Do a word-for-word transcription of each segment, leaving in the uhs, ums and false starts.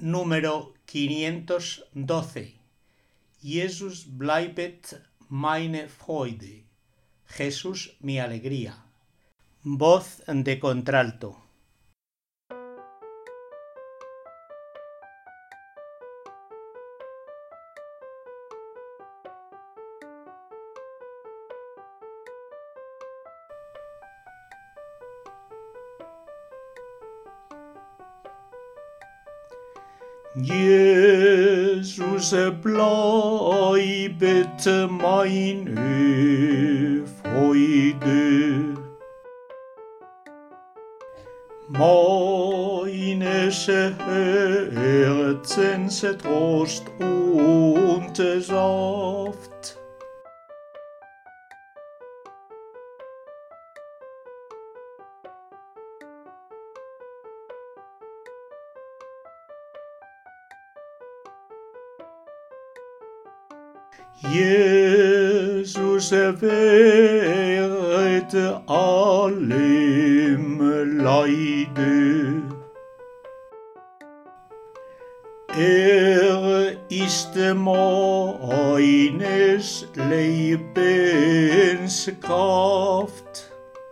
número quinientos doce. Jesus bleibet meine Freude. Jesús mi alegría. Voz de contralto. Jesus bleibet meine Freude, meines Herzens Trost und Saft. Jesus wehret allem Leide. Er ist meines Lebens Kraft.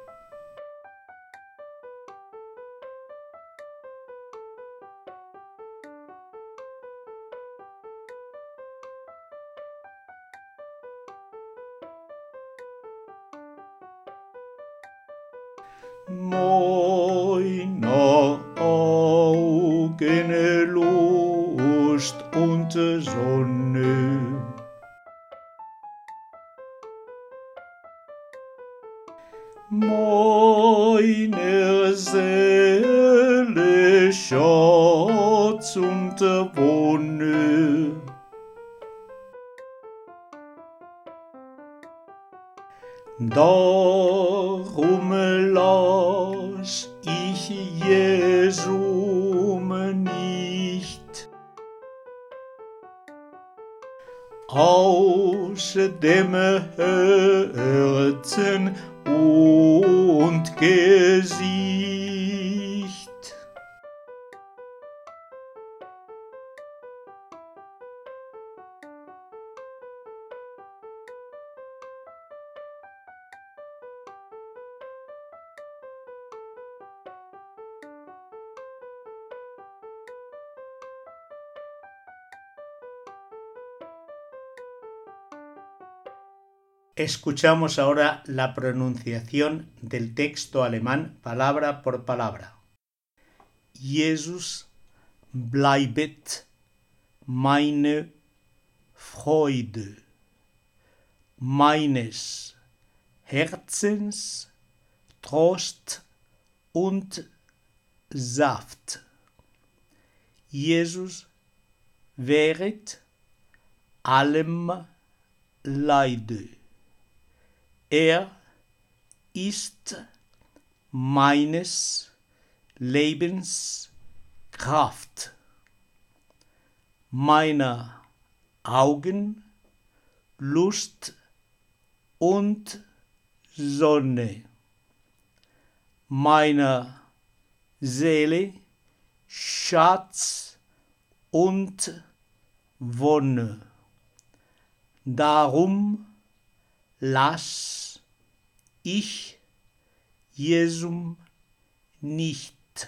Meiner Augen Lust und Sonne, meiner Seele Schatz und Wonne. Darum lass ich Jesum nicht aus dem Herzen und Gesicht. Escuchamos ahora la pronunciación del texto alemán palabra por palabra. Jesus bleibet meine Freude, meines Herzens Trost und Saft. Jesus wehret allem Leide. Er ist meines Lebens Kraft, meiner Augen Lust und Sonne, meiner Seele Schatz und Wonne. Darum lass ich Jesum nicht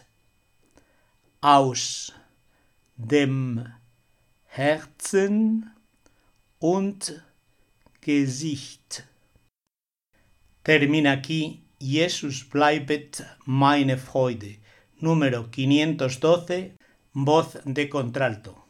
aus dem Herzen und Gesicht. Termina aquí Jesus bleibet meine Freude, número quinientos doce, voz de contralto.